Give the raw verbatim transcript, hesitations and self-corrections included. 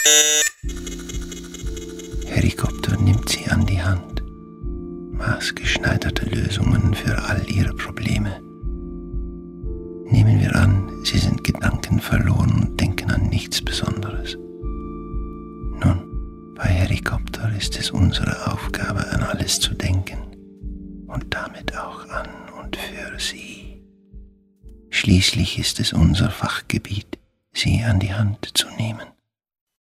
Helikopter nimmt sie an die Hand. Maßgeschneiderte Lösungen für all ihre Probleme. Nehmen wir an, sie sind gedankenverloren und denken an nichts Besonderes. Nun, bei Helikopter ist es unsere Aufgabe, an alles zu denken und damit auch an und für sie. Schließlich ist es unser Fachgebiet, sie an die Hand zu nehmen.